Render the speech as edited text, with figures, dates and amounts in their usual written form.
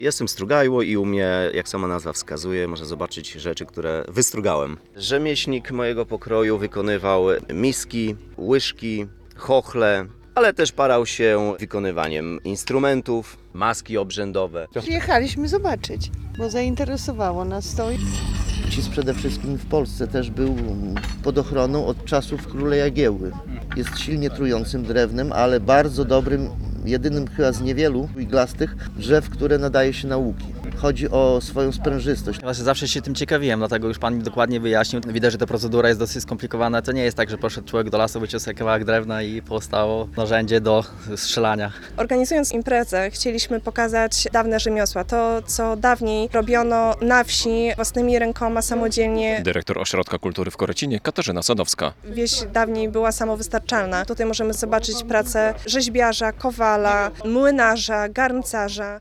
Jestem strugajło i u mnie, jak sama nazwa wskazuje, można zobaczyć rzeczy, które wystrugałem. Rzemieślnik mojego pokroju wykonywał miski, łyżki, chochle, ale też parał się wykonywaniem instrumentów, maski obrzędowe. Przyjechaliśmy zobaczyć, bo zainteresowało nas to. Cis przede wszystkim w Polsce też był pod ochroną od czasów króla Jagiełły. Jest silnie trującym drewnem, ale bardzo dobrym, jedynym chyba z niewielu iglastych drzew, które nadaje się na łuki. Chodzi o swoją sprężystość. Właśnie zawsze się tym ciekawiłem, dlatego już pan mi dokładnie wyjaśnił. Widać, że ta procedura jest dosyć skomplikowana. To nie jest tak, że poszedł człowiek do lasu, wyciął sobie kawałek drewna i powstało narzędzie do strzelania. Organizując imprezę, chcieliśmy pokazać dawne rzemiosła, to co dawniej robiono na wsi własnymi rękoma, samodzielnie. Dyrektor Ośrodka Kultury w Korycinie Katarzyna Sadowska. Wieś dawniej była samowystarczalna. Tutaj możemy zobaczyć pracę rzeźbiarza, kowala, młynarza, garncarza.